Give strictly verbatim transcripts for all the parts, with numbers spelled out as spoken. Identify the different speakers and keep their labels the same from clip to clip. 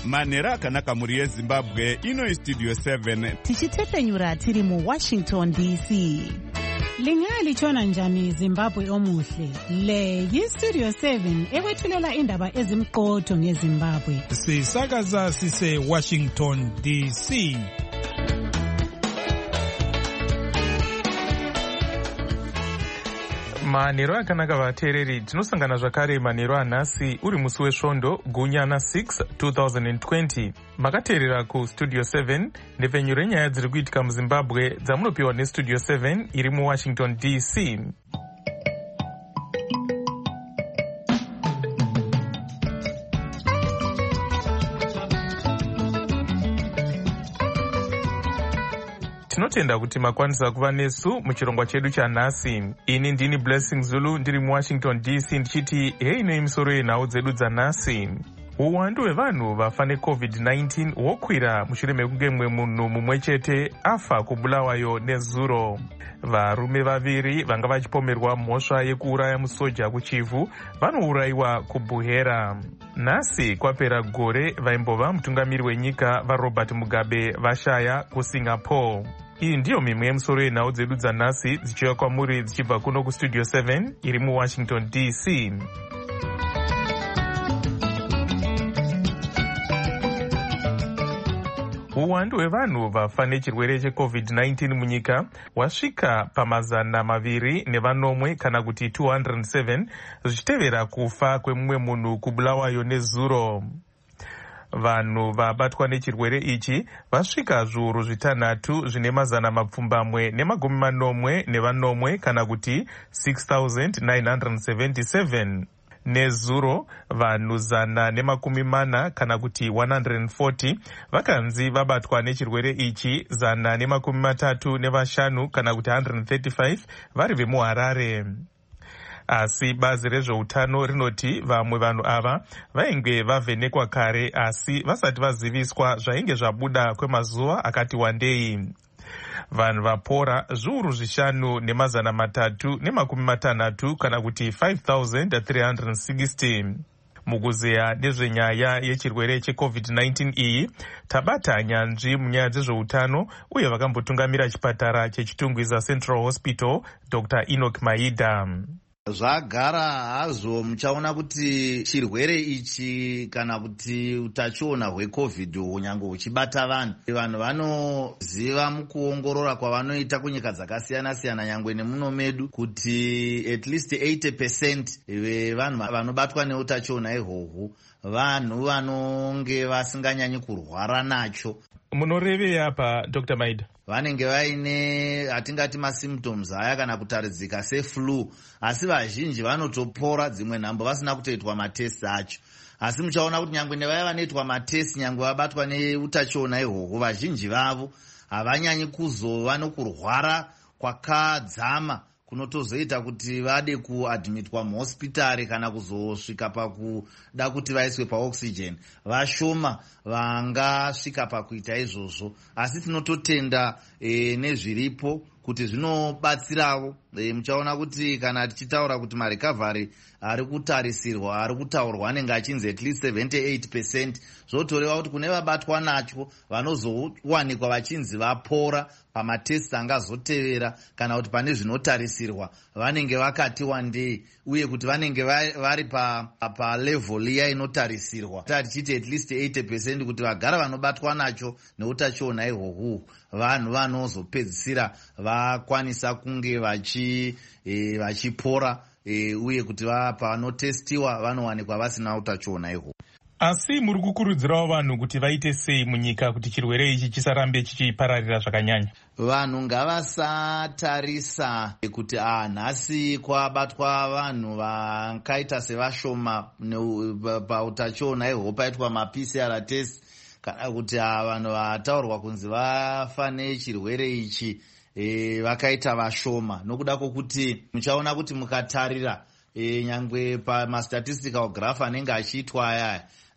Speaker 1: manhero akanaka mhuri yezimbabwe. Ino Studio seven
Speaker 2: tichitepenyura tiri muWashington D C.
Speaker 3: Lingalitshona njani Zimbabwe omuhle? Le yiStudio seven ekwethulela indaba ezimqotho ngeZimbabwe.
Speaker 4: Sisakaza sise Washington D C.
Speaker 5: Manhero akanaka vateereri, tinosangana zvakare manhero anhasi uri musi wesvondo gunyana six twenty twenty. Makateerera kuStudio seven, nhepfenyuro yenyaya dziri kuitika muZimbabwe dzamunopiwa neStudio seven iri muWashington D C. Tinotenda kuti makwanisa kuva nesu muchirongwa chedu chanhasi. Ini ndini Blessing Zulu ndiri muWashington D C ndichiti hei nemisoro yenhau dzedu dzanhasi. Uwandu hwevanhu vafa neCovid nineteen hwokwira mushure mekunge mumwe munhu mumwe chete afa kubulawayo nezuro. Varume vaviri vanga vachipomerwa mhosva yekuuraya musoja kuchivhu vanourayiwa kuBuhera. Nhasi kwapera gore vaimbova mutungamiri wenyika vaRobert Mugabe vashaya kuSingapore. Iyi ndiyo mimwe yemisoro yenhau dzedu dzanhasi dzichiuya kwamuri dzichibva kuno kuStudio seven iri muWashington D C. Uwandu hwevanhu vafa nechirwere cheCovid nineteen munyika wasvika pamazana maviri nevanomwe kana kuti two hundred seven zvichitevera kufa kwemumwe munhu kubulawayo nezuro. Vanhu vabatwa nechirwere ichi vasvika zviuru zvitanhatu zvine mazana mapfumbamwe nemagumi manomwe nevanomwe kana kuti six thousand nine hundred seventy-seven. Nezuro vanhu zana nemakumi mana kana kuti one hundred forty vakanzi vabatwa nechirwere ichi, zana nemakumi matatu nevashanu kana kuti one hundred thirty-five vari vemuHarare. Asi bazi rezveutano rinoti vamwe vanhu ava vainge vavhenekwa kare asi vasati vaziviswa zvainge zvabuda kwemazuva akati wandei. Vanhu vapora zviuru zvishanu nemazana matatu nemakumi matanhatu kana kuti five thousand three hundred sixty. Mukuzeya nezvenyaya yechirwere cheCovid nineteen iyi tabata nyanzvi munyaya dzezveutano uye vakambotungamira chipatara chechitungwiza Central Hospital Doctor Enoch Maida.
Speaker 6: Zvagara hazvo muchaona kuti chirwere ichi kana kuti utachiona hweCovid hunyange huchibata vanhu, vanhu vanoziva mukuongorora kwavanoita kunyika dzakasiyana siyana nyangwe nemuno medu kuti at least eighty percent vevanhu vanobatwa neutachiona ihwohwu vanhu vanonge vasinganyanyi kurwara nacho.
Speaker 5: Munorevei apa Doctor Maida?
Speaker 6: Vanenge vaine atingati masymptoms aya kana kutaridzika seflu, asi vazhinji vanotopora, dzimwe nhambo vasina kutoitwa matest acho. Asi muchaona kuti nyangwe nevaya vanoitwa matest nyangwe vabatwa neutachiona ihwohwo vazhinji vavo havanyanyi kuzova nokurwara kwakadzama kunotozoita kuti vade kuadmitwa muhospitari kana kuzosvika pakuda kuti vaiswe paoxygen. Vashoma vangasvika pakuita izvozvo, asi tinototenda e, nezviripo kuti zvinobatsirawo. E, muchaona kuti kana tichitaura kuti marecovery ari kutarisirwa ari kutaurwa anenge achinzi at least seventy-eight percent, zvotoreva kuti kune vabatwa nacho vanozowanikwa vachinzi vapora pamatest angazotevera kana kuti pane zvinotarisirwa vanenge vakati wandei, uye kuti vanenge vari pa, pa level iya inotarisirwa tichiti at least eighty percent kuti vagara vanobatwa nacho neutachiona ihwohwu vanhu vanozopedzisira vakwanisa kunge vachi e, vachipora e, uye kuti pavanotestiwa vanowanikwa vasina utachiona ihwohwu.
Speaker 5: Asi muri kukurudzirawo vanhu kuti vaite sei munyika kuti chirwere ichi chisarambe chichipararira zvakanyanya?
Speaker 6: Vanhu ngavasatarisa kuti ah nhasi kwabatwa vanhu vakaita sevashoma pautachiona ihwo paitwa maP C R test, kana kuti ah vanhu vataurwa kunzi vafa nechirwere ichi e, vakaita vashoma. Nokuda kwokuti muchaona kuti mukatarira e, nyangwe pamastatistical graph anenge achiitwa aya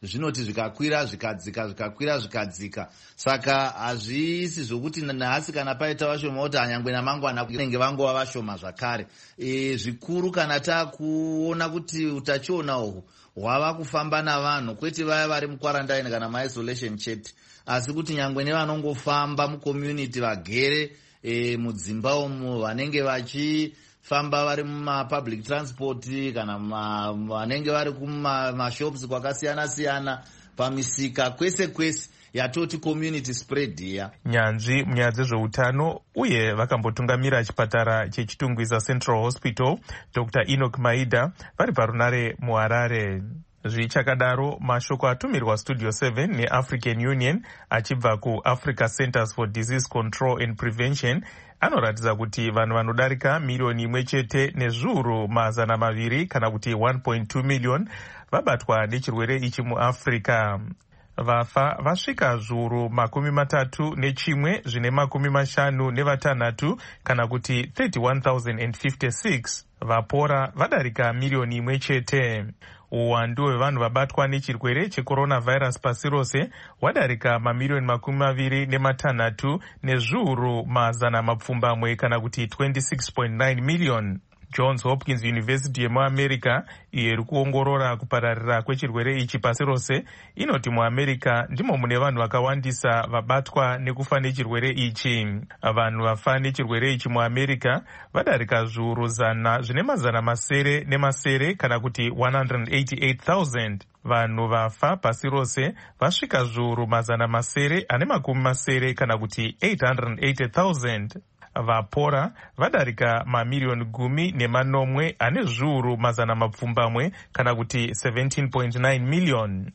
Speaker 6: zvinoti zvikakwira zvikadzika zvikakwira zvikadzika. Saka hazvisi zvokuti nhasi kana paita vashoma kuti anyangwe namangwana kunenge vangova vashoma zvakare. E, zvikuru kana takuona kuti utachiona uhwu hwava kufamba navanhu, kwete vaya vari mukwarandaini kana maisolation chete, asi kuti nyangwe nevanongofamba mucommunity vagere e, mudzimba umu, vanenge vachifamba vari mumapublic transport kana vanenge vari kumashops kwakasiyana siyana, pamisika, kwese kwese yatoti community spread iya.
Speaker 5: Nyanzvi munyaya dzezveutano uye vakambotungamira chipatara chechitungwiza Central Hospital Doctor Enoch Maida vari parunare muHarare. Zvichakadaro, mashoko atumirwa Studio seven neAfrican Union achibva kuAfrica Centers for Disease Control and Prevention anoratidza kuti vanhu vanodarika milioni imwe chete nezviuru mazana maviri kana kuti one point two million vabatwa nechirwere ichi muAfrica. Vafa vasvika zviuru makumi matatu nechimwe zvine makumi mashanu nevatanhatu kana kuti thirty-one thousand fifty-six. Vapora vadarika milioni imwe chete. Uwandu hwevanhu vabatwa nechirwere checoronavirus pasi rose wadarika mamilioni makumi maviri nematanhatu nezviuru mazana mapfumbamwe kana kuti twenty-six point nine million. Johns Hopkins University yemuAmerica iyo iri kuongorora kupararira kwechirwere ichi pasi rose inoti muAmerica ndimo mune vanhu vakawandisa vabatwa nekufa nechirwere ichi. Vanhu vafa nechirwere ichi muAmerica vadarika zviuru zana zvine mazana masere nemasere kana kuti one hundred eighty-eight thousand. Vanhu vafa pasi rose vasvika zviuru mazana masere ane makumi masere kana kuti eight hundred eighty thousand. Vapora vadarika mamilioni gumi nemanomwe ane zviuru mazana mapfumbamwe kana kuti seventeen point nine million.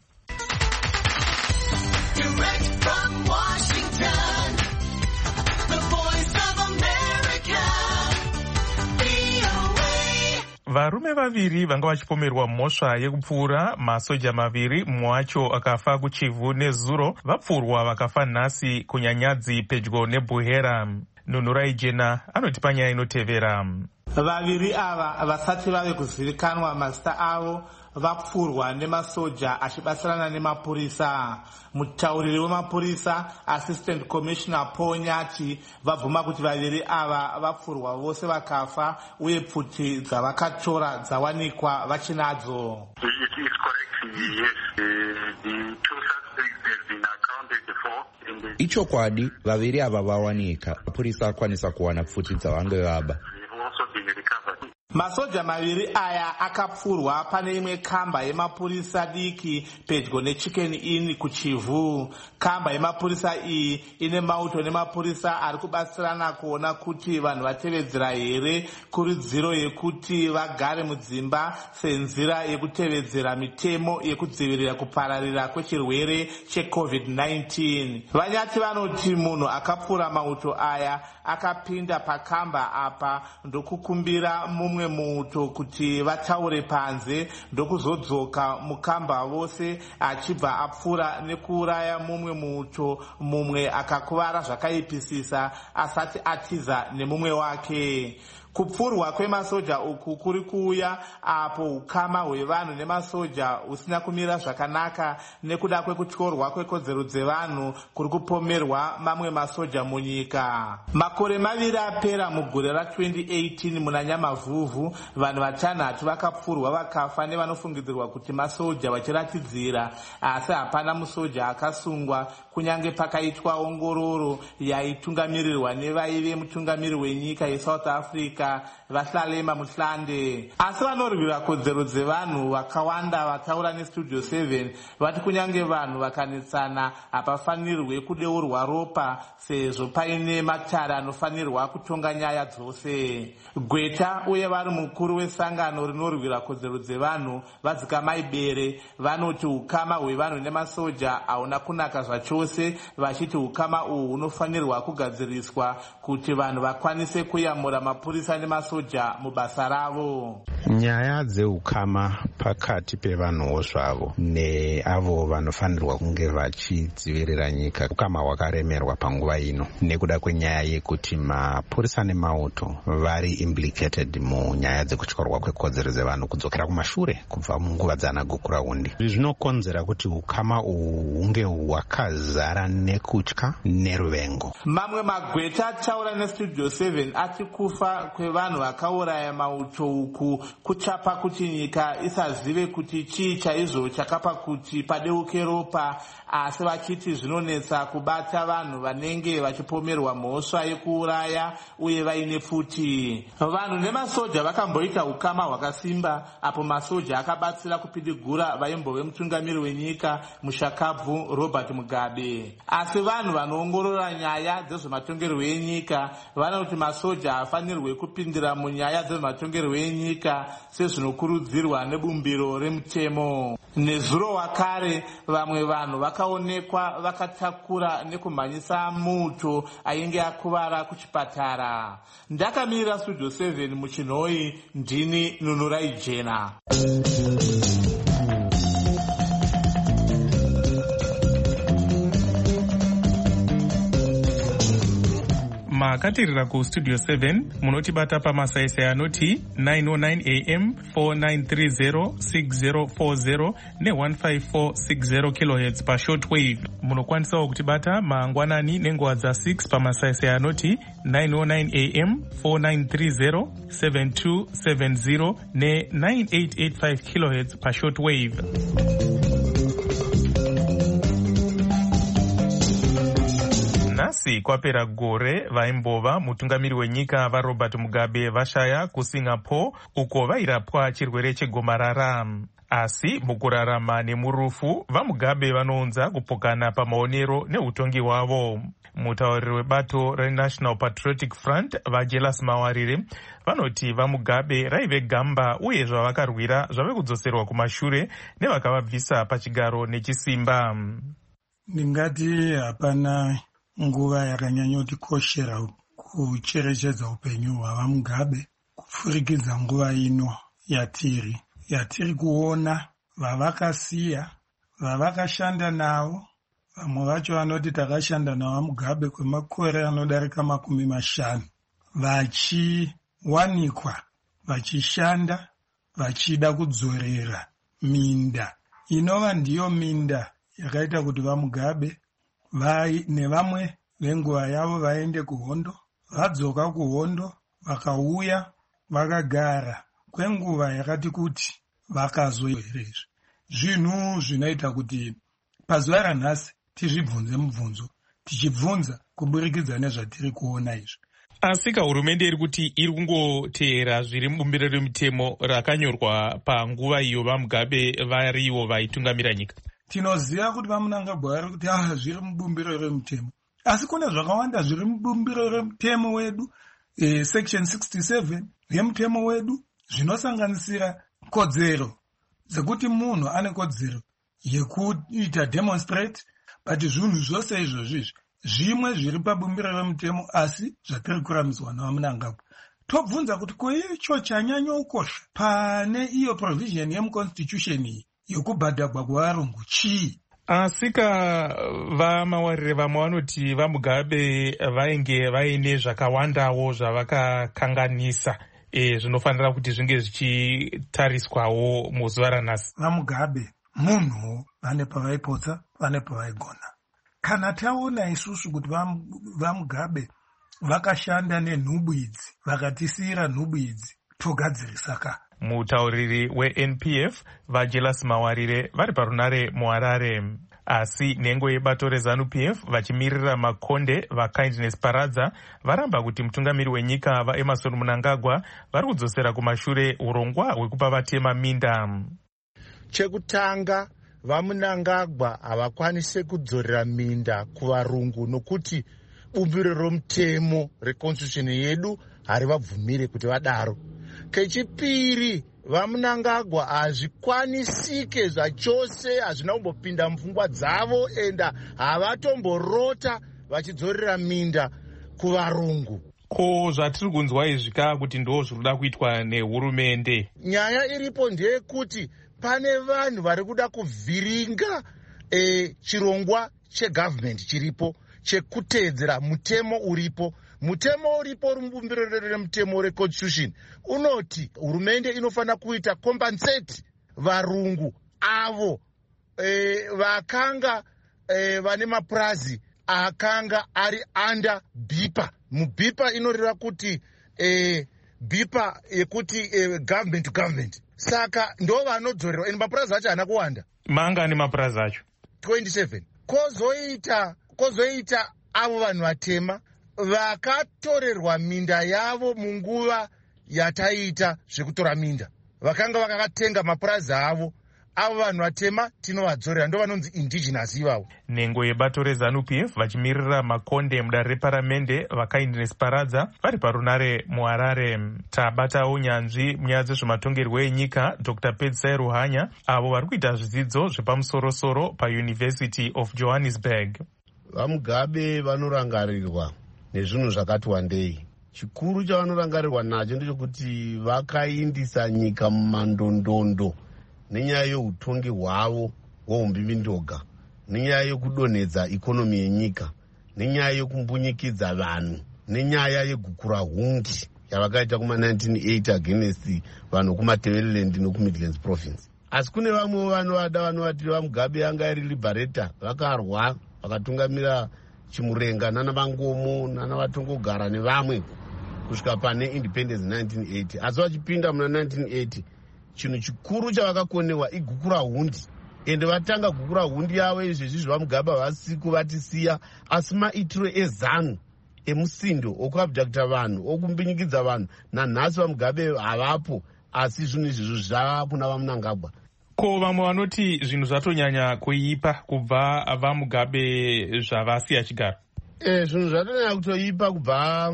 Speaker 7: Direct from Washington, the voice of America, V O A.
Speaker 5: Varume vaviri vanga vachipomerwa mhosva yekupfura masoja maviri, mumwe wacho akafa kuChivu nezuro, vapfurwa vakafa nhasi kunyanyadzi pedyo neBuhera. Nunurai Jena anoti panyaya inotevera.
Speaker 8: Vaviri ava vasati vave kuzivikanwa mazita avo vapfurwa nemasoja achibatsirana nemapurisa. Mutauriri wemapurisa Assistant Commissioner Paul Nyati vabvuma kuti vaviri ava vapfurwa vose vakafa uye pfuti dzavakatora dzawanikwa vachinadzo.
Speaker 9: It is correct, yes. The, the two suspects have been accounted for.
Speaker 10: Ichokwadi, vaviri ava vawanika. Mapurisa akwanisa kuwana pfuti dzavange vaba.
Speaker 8: Masoja maviri aya akapfurwa pane imwe kamba yemapurisa diki pedyo neChicken Inn kuChivu. Kamba yemapurisa iyi ine mauto nemapurisa ari kubatsirana kuona kuti vanhu vatevedzera here kurudziro yekuti vagare mudzimba senzira yekutevedzera mitemo yekudzivirira kupararira kwechirwere cheCovid nineteen. Vanyati vanoti munhu akapfura mauto aya akapinda pakamba apa ndokukumbira mumwe muto kuti vataure panze ndokuzodzoka mukamba vose achibva apfura nekuuraya mumwe muto, mumwe akakuvara zvakaipisisa asati atiza nemumwe wake. Kupfurwa kwemasoja uku kuri kuuya apo ukama hwevanhu nemasoja husina kumira zvakanaka nekuda kwekutyorwa kwekodzero dzevanhu kuri kupomerwa mamwe masoja munyika. Makore maviri apera mugore ra-twenty eighteen muna Nyamavhuvhu, vanhu vatanhatu vakapfurwa vakafa nevanofungidzirwa kuti masoja vachiratidzira, asi hapana musoja akasungwa kunyange pakaitwa ongororo yaitungamirirwa nevaive mutungamiri wenyika yeSouth Africa Vashalema Muhlande. Asi vanorwira kodzero dzevanhu vakawanda vataura neStudio seven vati kunyange vanhu vakanetsana hapafanirwe kudeurwa ropa sezvo paine matare anofanirwa kutonga nyaya dzose. Gweta uye vari mukuru wesangano rinorwira kodzero dzevanhu Vadzikamai Bere vanoti ukama hwevanhu nemasoja hauna kunaka zvachose, vachiti ukama uhu hunofanirwa kugadziriswa kuti vanhu vakwanise kuyamura mapurisa nemasoja mubasa ravo.
Speaker 11: Nyaya dzeukama pakati pevanhuwo zvavo neavo vanofanirwa kunge vachidzivirira nyika, ukama hwakaremerwa panguva ino nekuda kwenyaya yekuti mapurisa nemauto vari implicated munyaya dzekutyorwa kwekodzero dzevanhu kudzokera kumashure kubva munguva dzana gukurahundi. Izvi zvinokonzera kuti ukama uhu hunge hwakazara nekutya neruvengo.
Speaker 8: Mamwe magweta taura nestudio seven ati kufa kwevanhu vakauraya mauto uku kuchapa kuti nyika isazive kuti chii chaizvo chakapa kuti padeuke ropa, asi vachiti zvinonetsa kubata vanhu vanenge vachipomerwa mhosva yekuuraya uye vaine pfuti. Vanhu nemasoja vakamboita ukama hwakasimba apo masoja akabatsira kupidigura vaimbove mutungamiri wenyika mushakabvu Robert Mugabe. Asi vanhu vanoongorora nyaya dzezvematongerwo enyika vanoti masoja hafanirwe kupindira munyaya dzezvematongerwo enyika sezvinokurudzirwa nebumbiro remutemo. Nezuro wakare vamwe vanhu vakaonekwa vakatakura nekumhanyisa muto ainge akuvara kuchipatara. Ndakamirira studio seven muchinhoi, ndini Nunurai Jena.
Speaker 5: makatirira kustudio seven munotibata pamasaisai anoti nine oh nine a m four nine three zero six zero four zero ne one five four six zero kilohertz pashortwave. Munokwanisawo kutibata mangwanani nenguva dza6 pamasaisai anoti nine oh nine a m four nine three zero seven two seven zero ne nine eight eight five kilohertz pashortwave. Nhasi kwapera gore vaimbova mutungamiri wenyika vaRobert Mugabe vashaya kuSingapore uko vairapwa chirwere chegomarara. Asi mukurarama nemurufu vaMugabe vanounza kupokana pamaonero neutongi hwavo. Mutauriri webato reNational Patriotic Front vaJelas Mawarire vanoti vaMugabe raive gamba uye zvavakarwira zvave kudzoserwa kumashure nevakavabvisa pachigaro nechisimba.
Speaker 12: Ndingati hapana nguva yakanyanyotikoshera kucherechedza upenyu hwavaMugabe kupfurikidza nguva ino yatiri yatiri kuona vavakasiya, vavakashanda navo. Vamwe vacho vanoti takashanda navaMugabe kwemakore anodarika makumi mashanu, vachiwanikwa vachishanda vachida kudzorera minda inova ndiyo minda yakaita kuti vaMugabe vai nevamwe venguva yavo vaende kuhondo, vadzoka kuhondo vakauya vakagara kwenguva yakati kuti vakazoerezve. Zvinhu zvinoita kuti pazuva ranhasi tizvibvunze mubvunzo, tichibvunza kuburikidza nezvatiri kuona izvi.
Speaker 5: Asika hurumende iri kuti iri kungoteera zviri mubumbiro remutemo rakanyorwa panguva iyo vaMugabe varivo vaitungamira nyika.
Speaker 12: Tinoziva kuti vaMunangagwa vari kuti ah zviri mubumbiro remutemo, asi kune zvakawanda zviri mubumbiro remutemo wedu, eh, section sixty-seven yemutemo wedu, zvinosanganisira kodzero dzekuti munhu ane kodzero yekuita demonstrate, but zvinhu zvose izvozvi zvimwe zviri pabumbiro remutemo asi zvatiri kuramiswa navaMunangagwa. Tobvunza kuti ko icho chanyanya ukosha pane iyo provision yemuconstitution iyi yokubhadhagwa kwevarungu chii?
Speaker 5: Asika vaMawarire vamwe vanoti vaMugabe vainge vaine zvakawandawo zvavakakanganisa e, zvinofanira kuti zvinge zvichitariswawo muzuva ranhasi.
Speaker 12: VaMugabe munhu vane pavaipotsa, vane pavaigona. Kana taona isusu kuti vaMugabe vakashanda nenhubu idzi, vakatisiyira nhubu idzi, togadzirisa ka.
Speaker 5: Mutauriri weN P F vaJelas Mawarire vari parunare muHarare. Asi nhengo yebato reZanu-P F vachimirira makonde vaKindness Paradza varamba kuti mutungamiri wenyika vaEmmerson Mnangagwa vari kudzosera kumashure urongwa hwekupa vatema minda.
Speaker 13: Chekutanga, vaMnangagwa havakwanise kudzorera minda kuvarungu nokuti bumbiro romutemo reconstitution yedu harivabvumire kuti vadaro. Kechipiri, vaMnangagwa hazvikwanisike zvachose, hazvina kumbopinda mupfungwa dzavo enda havatomborota vachidzorera minda kuvarungu.
Speaker 5: ko zvatiri kunzwa izvika kuti ndo zviri kuda kuitwa nehurumende.
Speaker 13: Nyaya iripo ndeyekuti pane vanhu vari kuda kuvhiringa e, chirongwa chegavhmendi chiripo chekuteedzera mutemo uripo. Mutemo uripo uri mubumbiro remutemo reconstitution unoti hurumende inofanira kuita compensate varungu avo e, vakanga e, vane mapurazi akanga ari under bipa. Mubipa inoreva kuti e, bipa yekuti e, government to government. Saka ndo vanodzorerwa eni mapurazi acho haana kuwanda.
Speaker 5: Manga ane mapurazi acho
Speaker 13: twenty-seven. Kozoita kozoita avo vanhu vatema vakatorerwa minda yavo munguva yataita zvekutora minda, vakanga vakatenga mapurazi avo. Avo vanhu vatema tinovadzorera, ndo vanonzi indigenous ivavo.
Speaker 5: Nhengo yebato reZANU-P F vachimirira makonde mudare reparamende vakaindines paradza vari parunare muHarare. Tabatawo nyanzvi munyaya dzezvematongerwo enyika Dr Pedzisai Ruhanya avo vari kuita zvidzidzo zvepamusorosoro paUniversity of Johannesburg.
Speaker 14: VaMugabe vanorangarirwa nezvinhu zvakati wandei. Chikuru chavanorangarirwa nacho ndechekuti vakaindisa nyika mumandondondo nenyaya yeutongi hwavo hweumbivindonga, nenyaya yekudonhedza ikonomi yenyika, nenyaya yekumbunyikidzwa vanhu, nenyaya yegukura hundi yavakaita kuma nineteen eighty against vanhu kumaTebeleland nokuMidlands province. Asi kune vamwe vanovada vanovati vaMugabe anga iri liberator, vakarwa vakatungamira Chimurenga nana Vangomo nana Vatongogara nevamwe kusvika pane independence nineteen eighty. Asi vachipinda muna nineteen eighty chinhu chikuru chavakakonewa igukura hundi, ende vatanga gukura hundi yavo izvezvi zvaMugabe havasi kuvatisiya, asi maitiro eZANU emusindo okuabducta vanhu okumbinyikidza vanhu nanhasi vaMugabe havapo, asi zvinhu izvizvo zvava kuna vaMnangagwa.
Speaker 5: Ko vamwe vanoti zvinhu zvatonyanya kuipa kubva vaMugabe zvavasiya chigaro.
Speaker 14: E, zvinhu zvatonyanya kutoipa kubva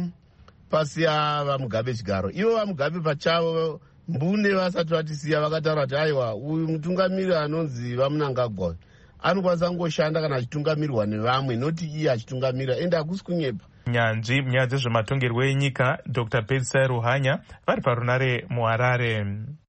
Speaker 14: pasiya vaMugabe chigaro. Ivo vaMugabe pachavo mbune vasati vatisiya vakataura kuti aiwa uyu mutungamiri anonzi vaMnangagwa anokwanisa kungoshanda kana achitungamirirwa nevamwe, noti iye achitungamira, ende hakusi kunyepa.
Speaker 5: Nyanzvi munyaya dzezvematongerwo enyika Dr Pedzisai Ruhanya vari parunare muHarare.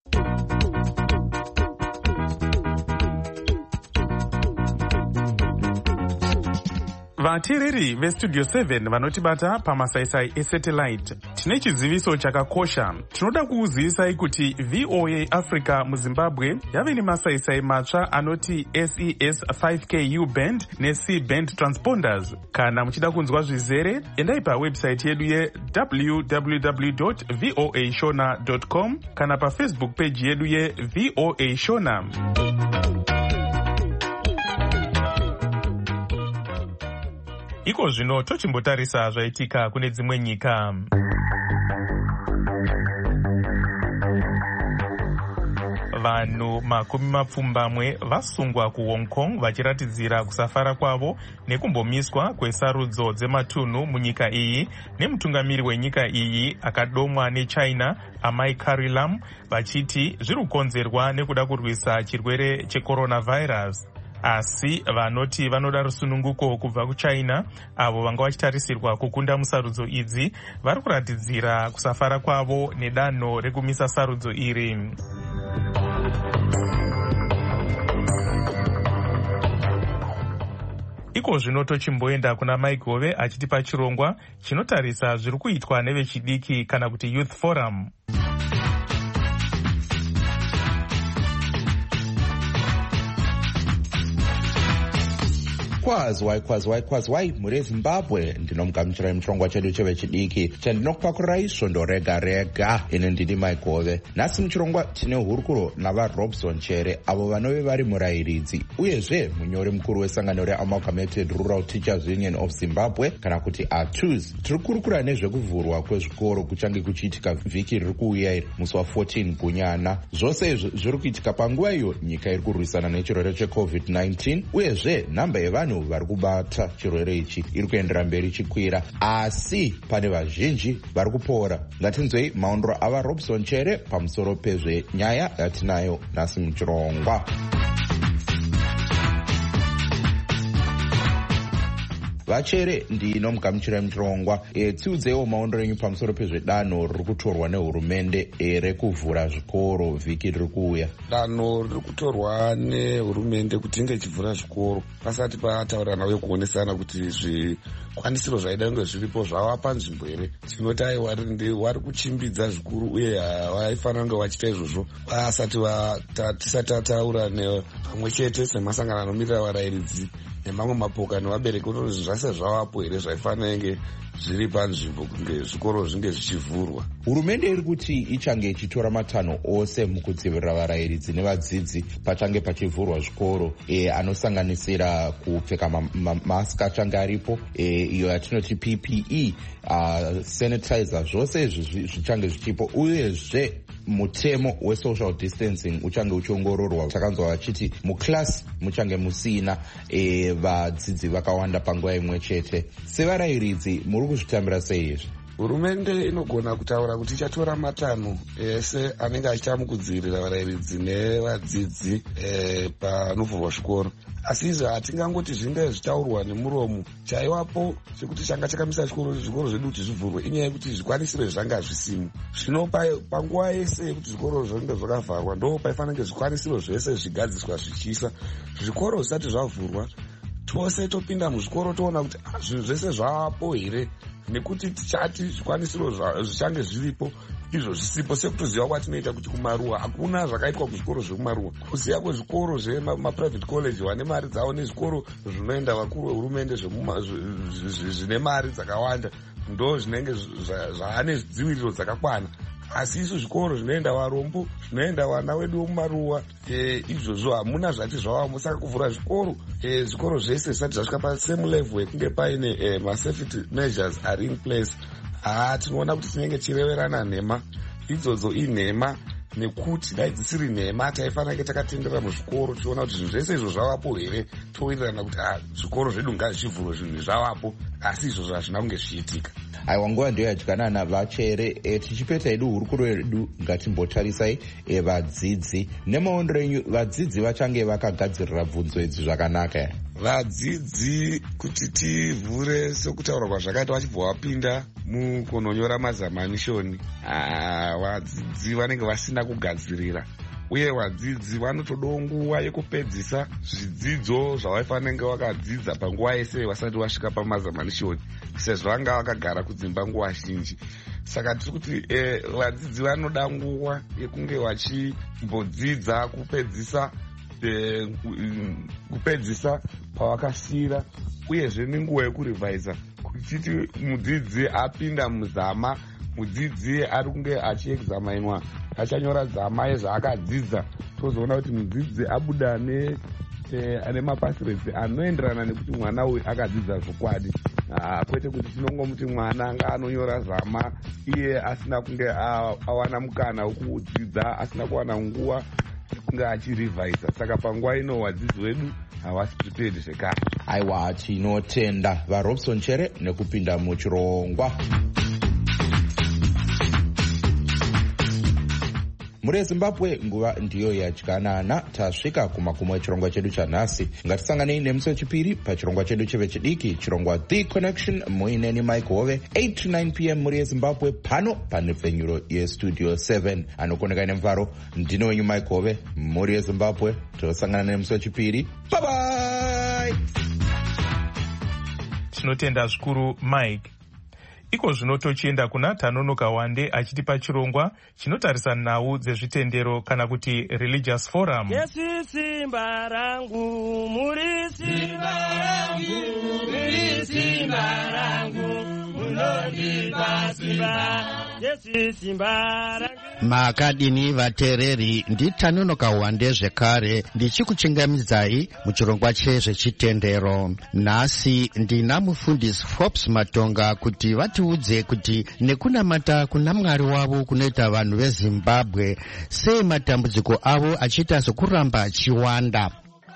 Speaker 5: Vateereri veStudio seven vanotibata pamasaisai esatellite, tine chiziviso chakakosha. Tinoda kukuzivisai kuti V O A Africa muZimbabwe yave nemasaisai matsva anoti S E S five K U band neC band transponders. Kana muchida kunzwa zvizere, endai pawebsite yedu ye w w w dot voa shona dot com kana pafacebook page yedu ye V O A Shona. Iko zvino tochimbotarisa zvaitika kune dzimwe nyika. Vanhu makumi mapfumbamwe vasungwa kuHong Kong vachiratidzira kusafara kwavo nekumbomiswa kwesarudzo dzematunhu munyika iyi nemutungamiri wenyika iyi akadomwa neChina Amai Carrie Lam vachiti zviri kukonzerwa nekuda kurwisa chirwere checoronavirus. Asi vanoti vanoda rusununguko kubva kuChina avo vanga vachitarisirwa kukunda musarudzo idzi vari kuratidzira kusafara kwavo nedanho rekumisa sarudzo iri. Iko zvino tochimboenda kuna Mike Hove achitipa chirongwa chinotarisa zviri kuitwa nevechidiki kana kuti Youth Forum.
Speaker 10: Kwazwai kwazwai kwazwai muri Zimbabwe, ndinomugamuchirai muchirongwa chedu chevechidiki chandinokupakurai svondo rega rega. Ine ndini Mike Hove. Nhasi muchirongwa tine hurukuro navaRobson Chere avo vanove vari murayiridzi uyezve munyori mukuru wesangano reAmalgamated Rural Teachers Union of Zimbabwe kana kuti A T U Z. Tiri kurukura nezvekuvhurwa kwezvikoro kuchange kuchiitika vhiki riri kuuya iri musi wa14 Gunyana. Zvose izvi zviri kuitika panguva iyo nyika iri kurwisana nechirwere checovid nineteen uyezve nhamba yevanhu vari kubata chirwere ichi iri kuendera mberi chikwira, asi pane vazhinji vari kupora. Ngatinzwei maondro avaRobson Chere pamusoro pezvenyaya yatinayo nhasi muchirongwa. vachere ndinomugamuchira muchirongwa. E, tsiudzewo maondo renyu pamusoro pezvedanho riri kutorwa nehurumende e, rekuvhura zvikoro vhiki riri kuuya.
Speaker 15: Danho riri kutorwa nehurumende kuti inge ichivhura zvikoro pasati pataurirana uye kuonesana kuti zvikwanisiro zvaida kunge zviripo zvava panzvimbo here. Tinoti aiwa wari kuchimbidza zvikuru uye vaifanira kunge vachiita izvozvo vasati tisati tataura pamwe chete semasangano anomirira varayiridzi nemamwe mapoka nevabereki kuti zvase zvavapo here zvaifanira kunge zviri panzvimbo kunge zvikoro zvinge zvichivhurwa.
Speaker 10: Hurumende iri kuti ichange ichitora matanho ose mukudzivirira varayiridzi nevadzidzi pachange pachivhurwa zvikoro e, anosanganisira kupfeka mamasiki achange aripo e, iyo yatinoti P P E, uh, sanitizer, zvose izvi zvichange zvichipo uyezve mutemo wesocial distancing uchange uchiongororwa. Takanzwa vachiti muklasi muchange musina e, vadzidzi vakawanda panguva imwe chete. Sevarayiridzi muri kuzvitambira sei izvi?
Speaker 15: Hurumende inogona kutaura kuti ichatora matanho ese anenge achiita mukudzivirira varayiridzi nevadzidzi e, panovhurwa zvikoro. Asi izvi hatingangoti zvinge zvitaurwa nemuromo. Chaiwapo chekuti changa chakamisa zvikoro zvedu kuti zvivhurwe inyaya yekuti zvikwanisiro zvanga zvisimo. Zvino panguva yese yekuti zvikoro zvinge zvakavharwa ndo paifanira kunge zvikwanisiro zvese zvigadziswa zvichiisa. Zvikoro zvisati zvavhurwa tose topinda muzvikoro toona kuti zvinhu zvese zvavapo here, nekuti tichati zvikwanisiro zvichange zviripo izvo zvisipo. Sekutoziva kwatinoita kuti kumaruwa hakuna zvakaitwa kuzvikoro zvekumaruwa. Kuziva kwezvikoro zvemaprivate college vane mari dzavo nezvikoro zvinoenda vakuru vehurumende zvine mari dzakawanda ndo zvinenge zvaane dziviriro dzakakwana. Asi isu zvikoro zvinoenda varombo, zvinoenda vana wedu womumaruwa, e, izvozvo hamuna zvati zvavamo. Saka kuvhura zvikoro, e, zvikoro zvese zvisati zvasvika pasame level yekunge paine e, masafety measures ari in place, haa tinoona kuti tinenge tichireverana nhema idzodzo. inhema nekuti dai dzisiri nhema taifanira kunge takatendera muzvikoro tichiona kuti zvinhu zvese izvo zvavapo here, towirirana kuti zvikoro zvedu ngazvichivhurwe zvinhu zvavapo. Asi izvozvo hazvina kunge zvichiitika.
Speaker 10: Aiwa, nguva ndiyo yadyanana vachere. E, tichipeta hedu hurukuro yedu ngatimbotarisai e, vadzidzi nemaondo renyu. Vadzidzi vachange vakagadzirira bvunzo idzi zvakanaka here?
Speaker 15: Vadzidzi kuti tivhure sekutaura kwazvakaita vachibva vapinda mukunonyora mazamanishoni, vadzidzi vanenge vasina kugadzirira uye vadzidzi vanotodawo nguva yekupedzisa zvidzidzo zvavaifanenge vakadzidza panguva yese vasati vasvika pamazamanishoni, sezvo vanga vakagara kudzimba nguva zhinji. Saka tiri kuti eh, vadzidzi vanoda nguva yekunge vachimbodzidza kupedzisa eh, kupedzisa pavakasira, uyezve nenguva yekurevhaisa kuchiti mudzidzi apinda muzama, mudzidzi ari kunge achiexamainwa achanyora zama yezvaakadzidza, tozoona kuti mudzidzi abuda ne ane mapasireti anoenderana nekuti mwana uyu akadzidza zvokwadi, kwete kuti tinongomuti mwana anga anonyora zama iye asina kunge awana mukana wekudzidza, asina kuwana nguva yekunge achirevhaisa. Saka panguva ino vadzidzi vedu havasi prepared zvekare.
Speaker 10: Aiwa, tinotenda vaRobson Chere nekupinda muchirongwa. Muri Zimbabwe nguva ndiyo yadyanana. Tasvika kumakumo echirongwa chedu chanhasi. Ngatisanganei nemusi wechipiri pachirongwa chedu cheve chidiki, chirongwa The Connection, muineni Mike Hove, eight to nine p m muri yeZimbabwe, pano panepfenyuro yestudio seven. Anokoneka nemvaro ndino wenyu Mike Hove, muri yeZimbabwe. Tosangana nemusi wechipiri. Bye bye.
Speaker 5: Tinotenda zvikuru Mike. Iko zvino tochienda kuna Tanonoka Wande achitipa chirongwa chinotarisa nhau dzezvitendero kana kuti religious forum.
Speaker 16: Yesu simba rangu, muri simba rangu, muri simba rangu, munondipa simba. Yesu simba rangu.
Speaker 17: Makadini vatereri, nditanonoka Wande zvekare ndichikuchingamidzai muchirongwa chezvechitendero. Nhasi ndina mufundisi Forbes Matonga kuti vatiudze kuti nekunamata kuna Mwari wavo kunoita vanhu veZimbabwe sei matambudziko avo achiita sokuramba achiwanda.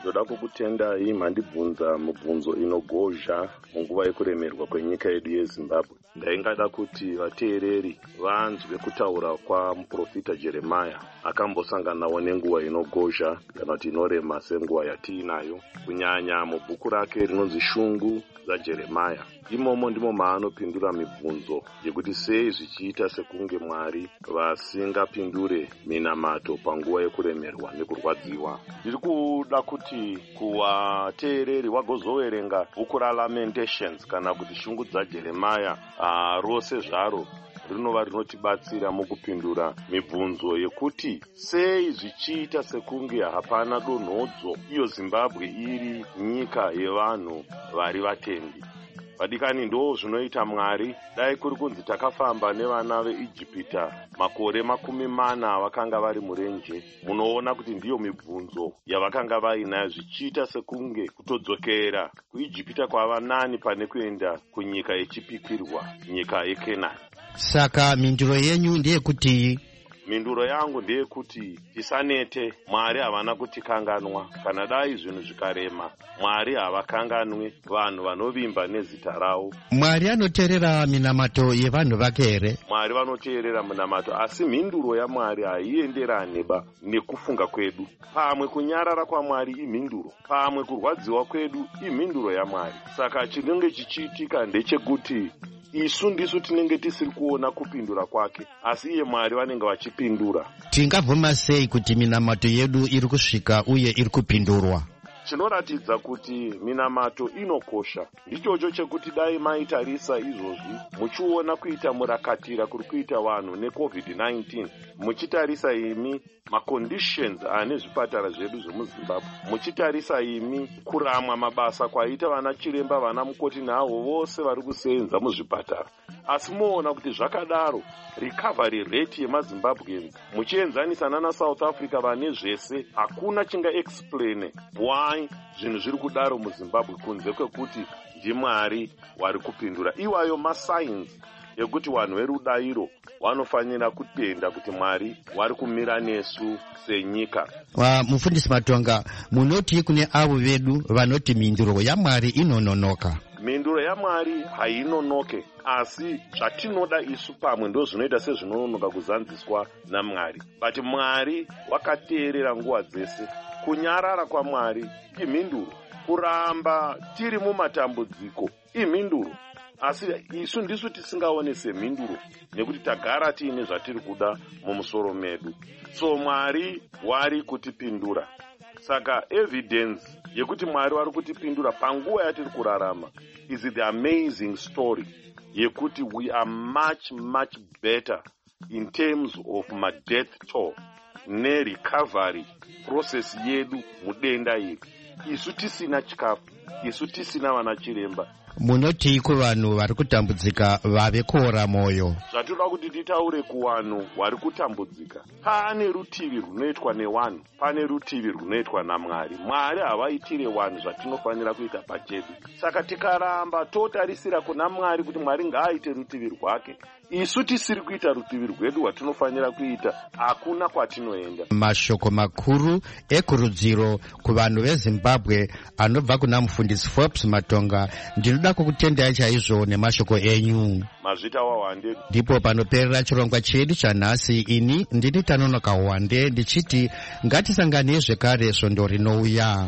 Speaker 18: ndoda kukutendai mandibvunza mubvunzo inogozha munguva yekuremerwa kwenyika yedu yezimbabwe. Ndaingada kuti vateereri vanzwe kutaura kwamuprofita Jeremaya akambosanganawo nenguva inogozha kana kuti inorema senguva yatiinayo, kunyanya mubhuku rake rinonzi Shungu dzaJeremaya. Imomo ndimo maanopindura mibvunzo yekuti sei zvichiita sekunge Mwari vasingapindure minamato panguva yekuremerwa nekurwadziwa. Ndiri kuda kuti kuvateereri vagozoverenga bhuku raLamentations kana kuti Shungu dzaJeremaya uh, rose zvaro rinova rinotibatsira mukupindura mibvunzo yekuti sei zvichiita sekunge hapana donhodzo iyo Zimbabwe iri nyika yevanhu vari vatendi. Vadikani ndo zvinoita Mwari. Dai kuri kunzi takafamba nevana veIjipita makore makumi mana vakanga vari murenje, munoona kuti ndiyo mibvunzo yavakanga vainayo, zvichiita sekunge kutodzokera kuIjipita kwava nani pane kuenda kunyika yechipikirwa, nyika yeKenani.
Speaker 17: Saka minduro yenyu ndeyekuti
Speaker 18: Minduro yangu ndeyekuti tisanete. Mwari havana kutikanganwa. Kana dai zvinhu zvikarema, Mwari havakanganwe vanhu vanovimba nezita rawo.
Speaker 17: Mwari anoteerera minamato yevanhu vake here?
Speaker 18: Mwari vanoteerera minamato, asi mhinduro yaMwari haienderani ba nekufunga kwedu. Pamwe kunyarara kwaMwari imhinduro, pamwe kurwadziwa kwedu imhinduro yaMwari. Saka chinenge chichiitika ndechekuti isu ndisu tinenge tisiri kuona kupindura kwake, asi iye Mwari vanenge vachipindura.
Speaker 17: Tingabvuma sei kuti minamato yedu iri kusvika uye iri kupindurwa?
Speaker 18: Chinoratidza kuti minamato inokosha ndichocho chekuti dai maitarisa izvozvi muchiona kuita murakatira kuri kuita vanhu necovid nineteen, muchitarisa imi maconditions ane zvipatara zvedu zvemuZimbabwe, muchitarisa imi kuramwa mabasa kwaita vana chiremba, vana mukoti navo vose vari kusenza muzvipatara, asi muona kuti zvakadaro recovery rate yemaZimbabweans muchienzanisana naSouth Africa vane zvese, hakuna chinga explain why zvinhu zviri kudaro muZimbabwe kunze kwekuti ndiMwari wari kupindura. Iwayo masigns ekuti vanhu verudairo vanofanira kutenda kuti Mwari wari kumira nesu senyika.
Speaker 17: Wa mufundisi Matonga, munoti kune avo vedu vanoti minduro yaMwari inononoka.
Speaker 18: Minduro yaMwari hainonoke, asi zvatinoda isu pamwe ndo zvinoita sezvinononoka kuzanziswa naMwari. But Mwari wakateerera nguva dzese. Kunyarara kwaMwari imhinduro, kuramba tiri mumatambudziko imhinduro, asi isu ndisu tisingaone semhinduro nekuti tagara tiine zvatiri kuda mumusoro medu. So Mwari wari kutipindura. Saka evidence yekuti Mwari wari kutipindura panguva yatiri kurarama is the amazing story yekuti we are much much better in terms of my death toll ne recovery process yedu mudenda iri. Isu tisina chikafu, isu tisina vana chiremba.
Speaker 17: Munoti kuvanhu vari kutambudzika vave kuora moyo.
Speaker 18: Zvatoda kuti titaure kuvanhu vari kutambudzika. Pane rutivi runoitwa nevanhu, pane rutivi runoitwa naMwari. Mwari havaitire vanhu zvatinofanira kuita pachedu. Saka tikaramba totarisira kuna Mwari kuti Mwari ngaaite rutivi rwake, isu tisiri kuita rutivi rwedu rwatinofanira kuita, hakuna kwatinoenda.
Speaker 17: Mashoko makuru ekurudziro kuvanhu veZimbabwe anobva kuna mufundisi Forbes Matonga. Ndinoda kukutendai chaizvo nemashoko enyu.
Speaker 18: Mazvita waWande.
Speaker 17: Ndipo panoperera chirongwa chedu chanhasi. Ini ndini Tanonoka Wande ndichiti ngatisangane zvekare svondo rinouya.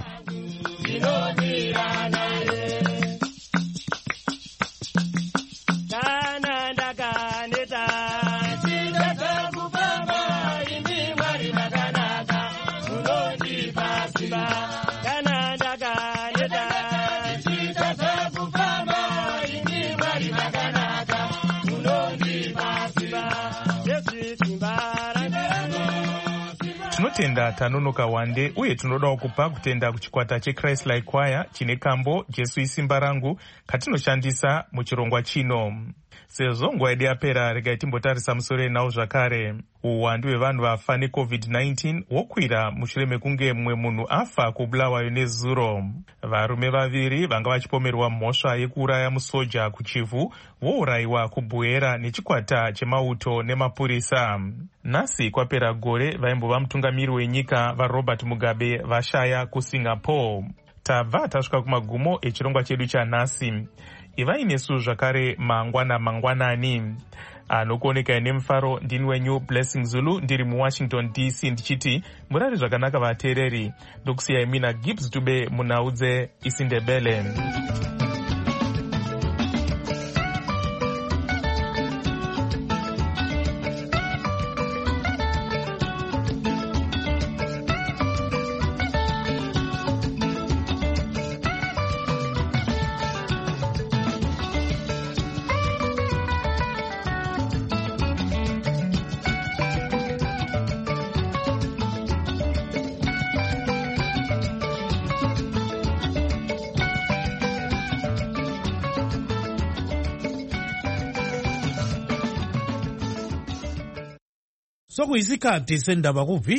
Speaker 5: Tinotenda Tanonoka Wande uye tinodawo kupa kutenda kuchikwata cheChrist Like Choir chine kambo Jesu isimba rangu katinoshandisa muchirongwa chino. sezvo nguva yedu yapera. Regai timbotarisa musoro enawo zvakare. Uwandu hwevanhu vafa necovid nineteen wokwira mushure mekunge mumwe munhu afa kubulawayo nezuro. Varume vaviri vanga vachipomerwa mhosva yekuuraya musoja kuchivhu vourayiwa kubhuera nechikwata chemauto nemapurisa. Nhasi kwapera gore vaimbova mutungamiri wenyika vaRobert Mugabe vashaya kuSingapore. Tabva tasvika kumagumo echirongwa chedu chanhasi. Ivai nesu zvakare mangwana mangwanani. Anokuoneka nemufaro ndini wenyu Blessing Zulu ndiri muWashington D C ndichiti murari zvakanaka vateereri. Ndokusiyai mina Gibbs Dube munaudze isindebele.
Speaker 4: Sokuyisikhathi sendaba ku